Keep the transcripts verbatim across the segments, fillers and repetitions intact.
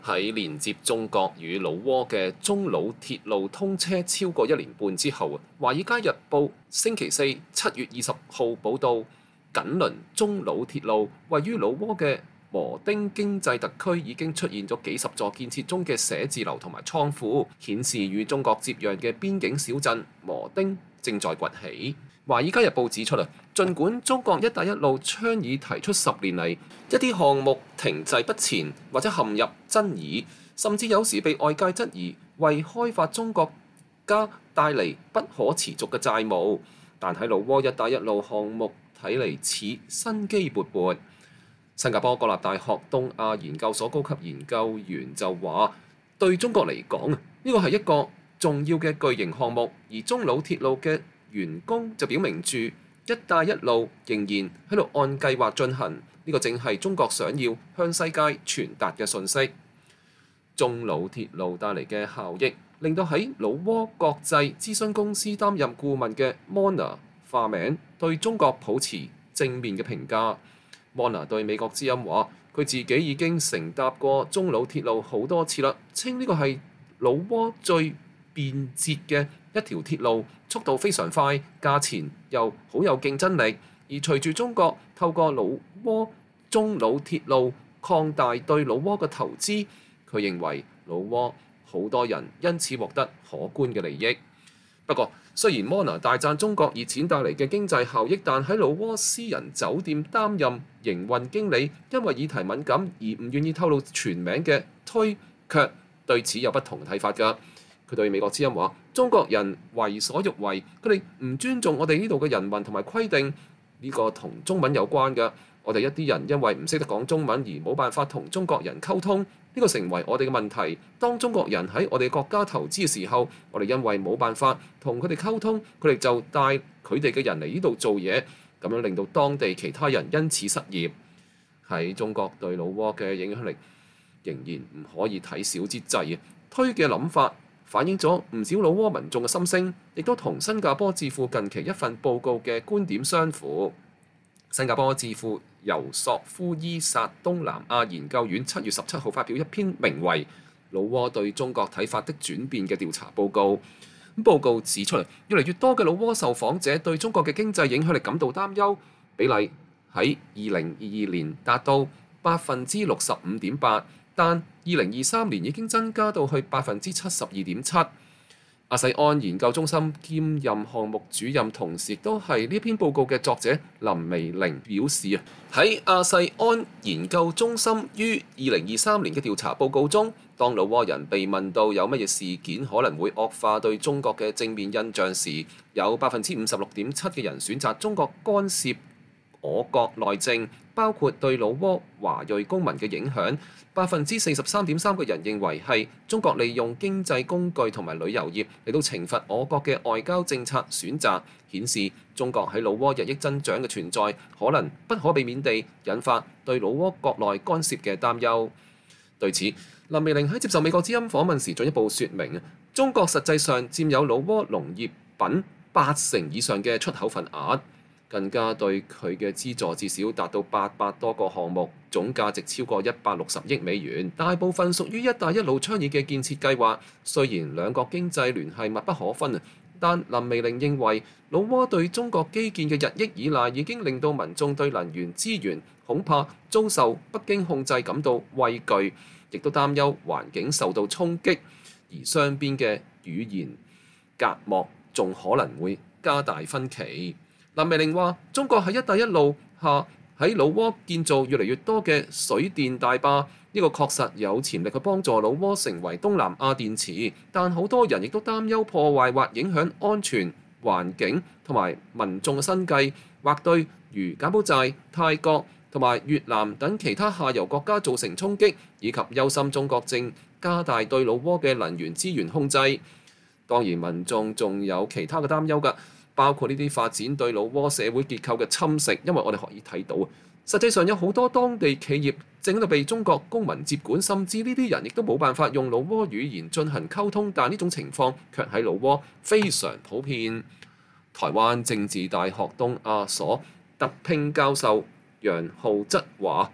喺連接中國與老撾嘅中老鐵路通車超過一年半之後，《華爾街日報》星期四七月二十號報導，緊鄰中老鐵路位於老撾嘅磨丁經濟特區已經出現咗幾十座建設中嘅寫字樓同埋倉庫，顯示與中國接壤嘅邊境小鎮磨丁正在崛起。《華爾街日報》指出啊，儘管中國一帶一路倡議提出十年嚟，一啲項目停滯不前或者陷入爭議，甚至有時被外界質疑為開發中國家帶嚟不可持續嘅債務，但喺老撾一帶一路項目睇嚟似生機勃勃。新加坡國立大學東亞研究所高級研究員就話：對中國嚟講，呢個係一個重要嘅巨型項目，而中老鐵路嘅員工就表明住一帶一路仍然喺度按計劃進行，呢個正係中國想要向世界傳達嘅訊息。中老鐵路帶嚟嘅效益，令到喺老撾國際諮詢公司擔任顧問嘅 Mona 化名對中國抱持正面嘅評價。Mona 對美國之音話：佢自己已經乘搭過中老鐵路好多次啦，稱呢個係老撾最便捷嘅一條鐵路，速度非常快，價錢又好有競爭力。而隨住中國透過老撾中老鐵路擴大對老撾嘅投資，佢認為老撾好多人因此獲得可觀嘅利益。不過，雖然 Mona 大讚中國熱錢帶嚟嘅經濟效益，但喺老撾私人酒店擔任營運經理，因為議題敏感而唔願意透露全名嘅推，卻對此有不同睇法㗎。佢對美國之音話：中國人為所欲為，佢哋唔尊重我哋呢度嘅人民同埋規定，呢個同中文有關嘅。我哋一啲人因為唔識得講中文而冇辦法同中國人溝通，呢個成為我哋嘅問題。當中國人喺我哋國家投資嘅時候，我哋因為冇辦法同佢哋溝通，佢哋就帶佢哋嘅人嚟呢度做嘢，咁樣令到當地其他人因此失業。喺中國對老撾嘅影響力仍然唔可以睇小之際，推嘅諗法反映咗唔少老撾民眾嘅心聲，亦都同新加坡智庫近期一份報告嘅觀點相符。新加坡智庫尤索夫伊薩東南亞研究院七月十七號發表一篇名為《老撾對中國睇法的轉變》嘅調查報告。咁報告指出，越嚟越多嘅老撾受訪者對中國嘅經濟影響力感到擔憂，比例喺二零二二年達到百分之六十五點八，但二零二三年已經增加到去百分之七十二點七。亞細安研究中心兼任項目主任，同時亦都係呢篇報告嘅作者林薇玲表示啊，喺亞細安研究中心於二零二三年嘅調查報告中，當老撾人被問到有乜嘢事件可能會惡化對中國嘅正面印象時，有百分之五十六點七嘅人選擇中國干涉我國內政，包括對老撾華裔公民嘅影響。百分之四十三點三嘅人認為係中國利用經濟工具同埋旅遊業嚟到懲罰我國嘅外交政策選擇，顯示中國喺老撾日益增長嘅存在，可能不可避免地引發對老撾國內干涉嘅擔憂。對此，林薇玲喺接受美國之音訪問時進一步說明，中國實際上佔有老撾農業品八成以上嘅出口份額。更加對佢嘅資助至少達到八百多個項目，總價值超過一百六十億美元，大部分屬於一帶一路倡議嘅建設計劃。雖然兩國經濟聯繫密不可分，但林薇玲認為老撾對中國基建嘅日益依賴已經令到民眾對能源資源恐怕遭受北京控制感到畏懼，亦都擔憂環境受到衝擊，而雙邊嘅語言隔膜仲可能會加大分歧。林薇玲話：中國喺一帶一路下喺老撾建造越嚟越多嘅水電大壩，呢個確實有潛力去幫助老撾成為東南亞電池，但好多人亦都擔憂破壞或影響安全、環境同埋民眾嘅生計，或對如柬埔寨、泰國同埋越南等其他下游國家造成衝擊，以及憂心中國正加大對老撾嘅能源資源控制。當然，民眾仲有其他嘅擔憂㗎。包括呢啲發展對老撾社會結構嘅侵蝕，因為我哋可以睇到，實際上有好多當地企業正喺度被中國公民接管，甚至呢啲人亦都冇辦法用老撾語言進行溝通，但呢種情況卻喺老撾非常普遍。台灣政治大學東亞所特聘教授楊浩則話：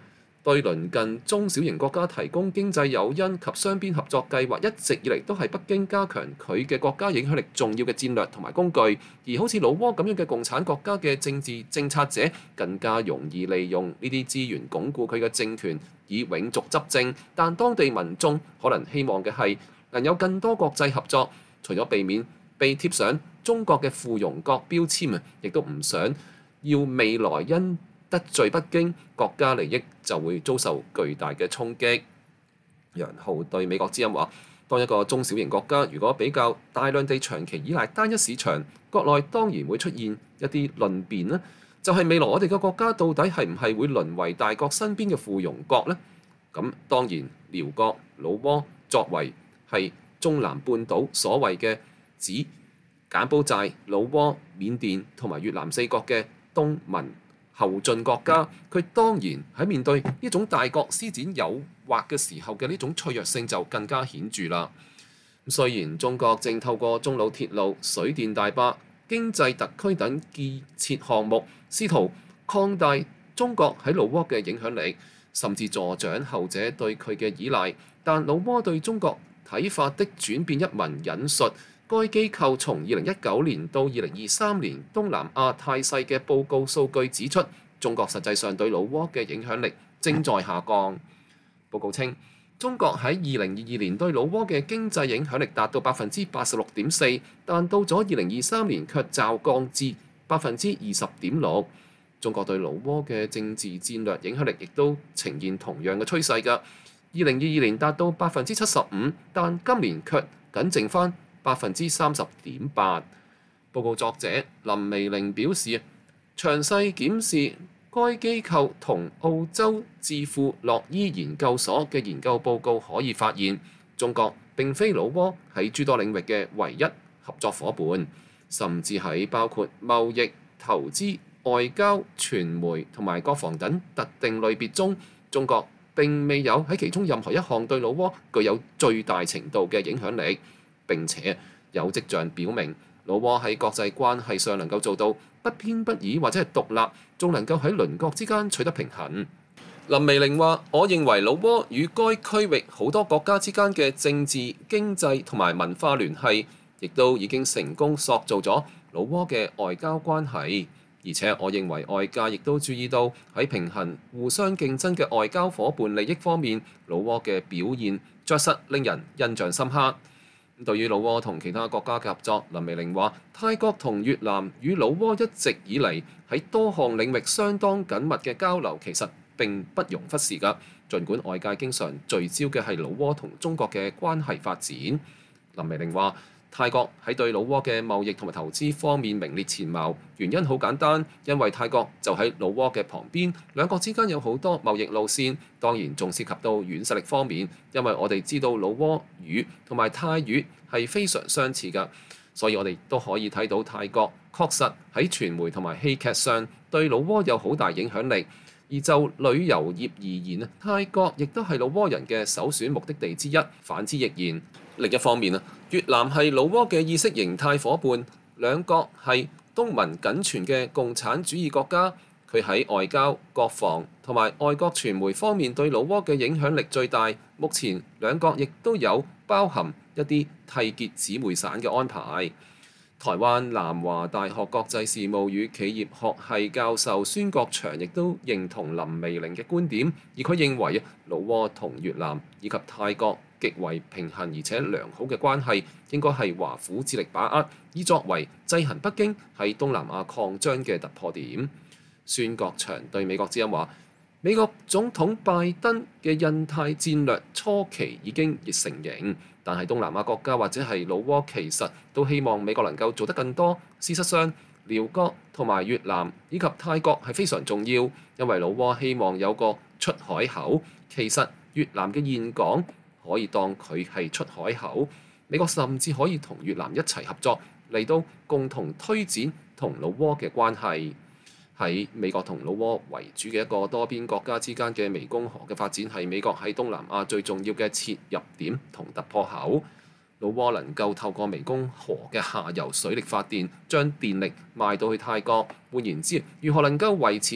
對鄰近中小型國家提供經濟誘因及雙邊合作計劃，一直以嚟都係北京加強佢嘅國家影響力重要嘅戰略同埋工具。而好似老撾咁樣嘅共產國家嘅政治政策者，更加容易利用呢啲資源鞏固佢嘅政權，以永續執政。但當地民眾可能希望嘅係能有更多國際合作，除咗避免被貼上中國嘅附庸國標籤啊，亦都唔想要未來因得罪北京，國家利益就會遭受巨大嘅衝擊。楊浩對美國之音話：當一個中小型國家如果比較大量地長期依賴單一市場，國內當然會出現一啲論辯啦，就係未來我哋嘅國家到底係唔係會淪為大國身邊嘅附庸國呢？咁當然，寮國、老撾作為係中南半島所謂嘅指柬埔寨、老撾、緬甸同埋越南四國嘅東盟後進國家，佢當然喺面對呢種大國施展誘惑嘅時候嘅呢種脆弱性就更加顯著啦。雖然中國正透過中老鐵路、水電大壩、經濟特區等建設項目，試圖擴大中國喺老撾嘅影響力，甚至助長後者對佢嘅依賴，但老撾對中國睇法的轉變一文引述該機構從二零一九年到二零二三年東南亞態勢嘅報告數據指出，中國實際上對老撾嘅影響力正在下降。報告稱，中國喺二零二二年對老撾嘅經濟影響力達到百分之八十六點四，但到咗二零二三年卻驟降至百分之二十點六。中國對老撾嘅政治戰略影響力亦都呈現同樣嘅趨勢㗎。二零二二年達到百分之七十五，但今年卻僅剩返百分之三十點八。報告作者林微玲表示，詳細檢視該機構同澳洲智庫洛伊研究所嘅研究報告，可以發現中國並非老撾喺諸多領域嘅唯一合作伙伴，甚至喺包括貿易、投資、外交、傳媒同埋國防等特定類別中，中國並未有喺其中任何一項對老撾具有最大程度嘅影響力。並且有跡象表明，老撾喺國際關係上能夠做到不偏不倚或者係獨立，仲能夠喺鄰國之間取得平衡。林微玲話：我認為老撾與該區域好多國家之間嘅政治、經濟同埋文化聯繫，亦都已經成功塑造咗老撾嘅外交關係。而且我認為外界亦都注意到喺平衡互相競爭嘅外交伙伴利益方面，老撾嘅表現着實令人印象深刻。對於老撾同其他國家嘅合作，林微玲話：泰國同越南與老撾一直以嚟喺多項領域相當緊密嘅交流，其實並不容忽視㗎。儘管外界經常聚焦嘅係老撾同中國嘅關係發展，林微玲話：泰國喺對老撾嘅貿易同埋投資方面名列前茅，原因好簡單，因為泰國就喺老撾嘅旁邊，兩國之間有好多貿易路線，當然仲涉及到軟實力方面，因為我哋知道老撾語同埋泰語係非常相似㗎，所以我哋都可以睇到泰國確實喺傳媒同埋戲劇上對老撾有好大影響力。而就旅遊業而言啊，泰國亦都係老撾人嘅首選目的地之一，反之亦然。另一方面啊，越南係老撾嘅意識形態伙伴，兩國係東盟僅存嘅共產主義國家。佢喺外交、國防同埋外國傳媒方面對老撾嘅影響力最大。目前兩國亦都有包含一啲締結姊妹省嘅安排。台灣南華大學國際事務與企業學系教授孫國祥亦都認同林微玲嘅觀點，而佢認為老撾同越南以及泰國極為平衡而且良好嘅關係，應該係華府致力把握，以作為制衡北京喺東南亞擴張嘅突破點。孫國祥對美國之音話：美國總統拜登嘅印太戰略初期已經成型，但係東南亞國家或者係老撾其實都希望美國能夠做得更多。事實上，寮國同埋越南以及泰國係非常重要，因為老撾希望有個出海口。其實越南嘅峴港可以當佢係出海口，美國甚至可以同越南一齊合作嚟到共同推展同老撾嘅關係。喺美國同老撾為主嘅一個多邊國家之間嘅湄公河嘅發展，係美國喺東南亞最重要嘅切入點同突破口。老撾能夠透過湄公河嘅下游水力發電，將電力賣到去泰國。換言之，如何能夠維持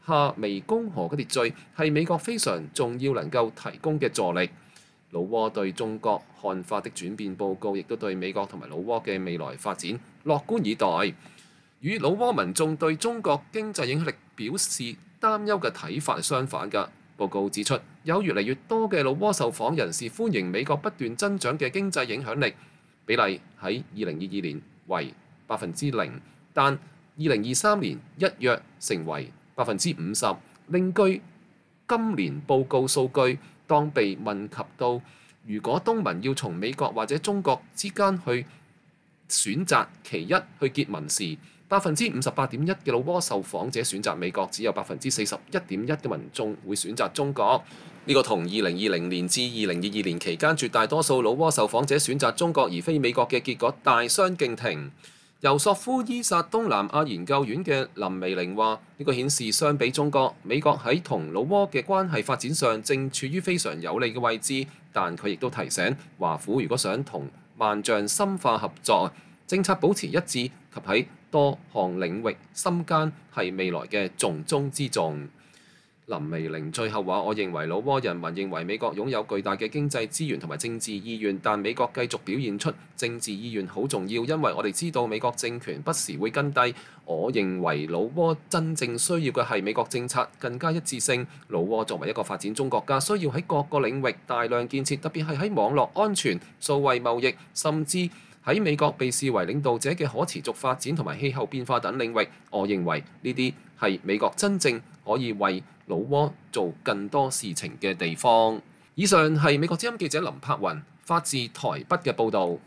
下湄公河嘅秩序係美國非常重要能夠提供嘅助力。老撾對中國看法的轉變報告亦都對美國同埋老撾嘅未來發展樂觀以待。與老撾民眾對中國經濟影響力表示擔憂嘅睇法係相反㗎。報告指出，有越嚟越多嘅老撾受訪人士歡迎美國不斷增長嘅經濟影響力，比例喺二零二二年為百分之零，但二零二三年一躍成為百分之五十。另據今年報告數據，當被問及到如果東盟要從美國或者中國之間去選擇其一去結盟時，百分之五十八點一嘅老撾受訪者選擇美國，只有百分之四十一點一嘅民眾會選擇中國。呢、這個同二零二零年至二零二二年期間絕大多數老撾受訪者選擇中國而非美國嘅結果大相徑庭。由索夫伊薩東南亞研究院嘅林薇玲話：呢、這個顯示相比中國，美國喺同老撾嘅關係發展上正處於非常有利嘅位置。但佢亦都提醒華府如果想同萬象深化合作，政策保持一致及喺多項領域深耕係未來嘅重中之重。林薇玲最後話：我認為老撾人民認為美國擁有巨大嘅經濟資源同埋政治意願，但美國繼續表現出政治意願好重要，因為我哋知道美國政權不時會跟低。我認為老撾真正需要嘅係美國政策更加一致性。老撾作為一個發展中國家，需要喺各個領域大量建設，特別係喺網絡安全、數位貿易，甚至喺美國被視為領導者嘅可持續發展同埋氣候變化等領域。我認為呢啲係美國真正可以為老撾做更多事情嘅地方。以上係美國之音記者林柏雲發自台北嘅報導。